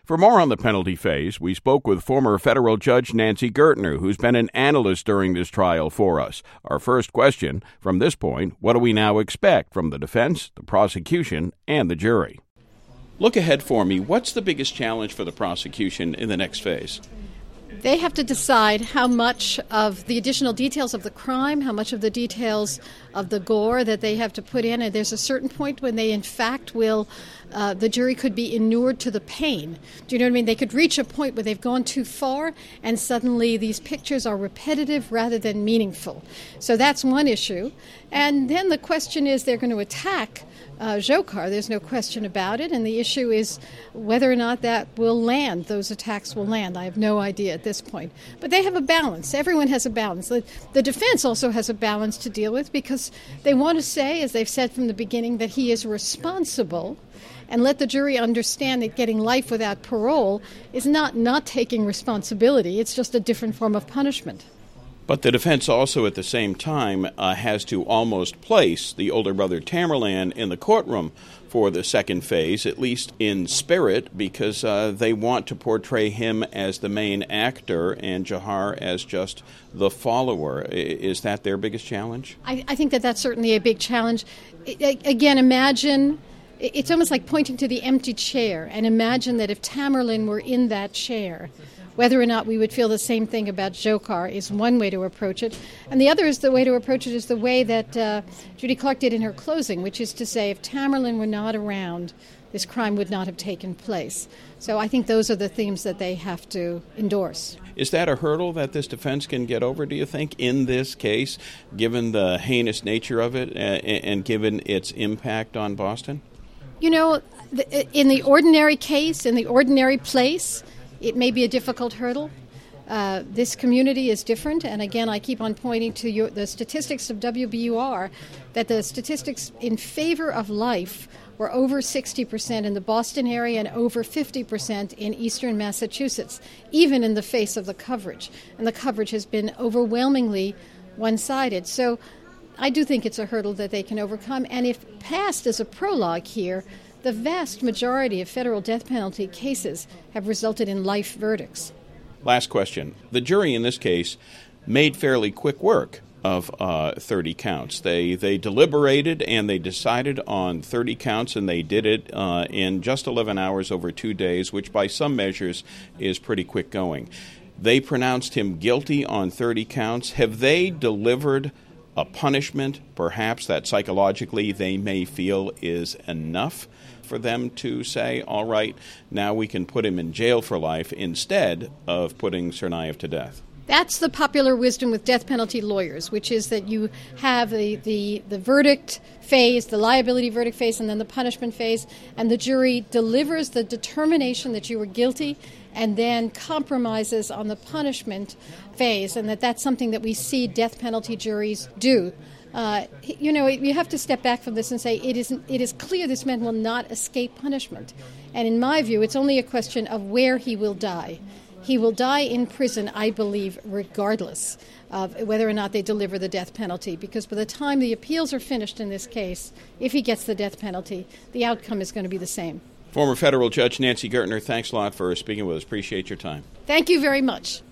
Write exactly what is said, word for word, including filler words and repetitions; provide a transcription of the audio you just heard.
For more on the penalty phase, we spoke with former federal judge Nancy Gertner, who's been an analyst during this trial for us. Our first question, from this point, what do we now expect from the defense, the prosecution, and the jury? Look ahead for me. What's the biggest challenge for the prosecution in the next phase? They have to decide how much of the additional details of the crime, how much of the details of the gore that they have to put in. And there's a certain point when they, in fact, will, uh, the jury could be inured to the pain. Do you know what I mean? They could reach a point where they've gone too far and suddenly these pictures are repetitive rather than meaningful. So that's one issue. And then the question is they're going to attack Uh, Dzhokhar, there's no question about it, and the issue is whether or not that will land, those attacks will land. I have no idea at this point. But they have a balance. Everyone has a balance. The, the defense also has a balance to deal with because they want to say, as they've said from the beginning, that he is responsible and let the jury understand that getting life without parole is not not taking responsibility. It's just a different form of punishment. But the defense also at the same time uh, has to almost place the older brother Tamerlan in the courtroom for the second phase, at least in spirit, because uh, they want to portray him as the main actor and Dzhokhar as just the follower. Is that their biggest challenge? I, I think that that's certainly a big challenge. I, again, imagine... It's almost like pointing to the empty chair, and imagine that if Tamerlan were in that chair, whether or not we would feel the same thing about Dzhokhar is one way to approach it. And the other is the way to approach it is the way that uh, Judy Clark did in her closing, which is to say if Tamerlan were not around, this crime would not have taken place. So I think those are the themes that they have to endorse. Is that a hurdle that this defense can get over, do you think, in this case, given the heinous nature of it uh, and given its impact on Boston? You know, in the ordinary case, in the ordinary place, it may be a difficult hurdle. Uh, this community is different, and again, I keep on pointing to your, the statistics of W B U R, that the statistics in favor of life were over sixty percent in the Boston area and over fifty percent in eastern Massachusetts, even in the face of the coverage. And the coverage has been overwhelmingly one-sided. So I do think it's a hurdle that they can overcome, and if passed as a prologue here, the vast majority of federal death penalty cases have resulted in life verdicts. Last question. The jury in this case made fairly quick work of uh, thirty counts. They they deliberated and they decided on thirty counts, and they did it uh, in just eleven hours over two days, which by some measures is pretty quick going. They pronounced him guilty on thirty counts. Have they delivered a punishment, perhaps, that psychologically they may feel is enough for them to say, all right, now we can put him in jail for life instead of putting Tsarnaev to death? That's the popular wisdom with death penalty lawyers, which is that you have the, the, the verdict phase, the liability verdict phase, and then the punishment phase, and the jury delivers the determination that you were guilty and then compromises on the punishment phase, and that that's something that we see death penalty juries do. Uh, you know, you have to step back from this and say it is, it is clear this man will not escape punishment. And in my view, it's only a question of where he will die. He will die in prison, I believe, regardless of whether or not they deliver the death penalty, because by the time the appeals are finished in this case, if he gets the death penalty, the outcome is going to be the same. Former federal judge Nancy Gertner, thanks a lot for speaking with us. Appreciate your time. Thank you very much.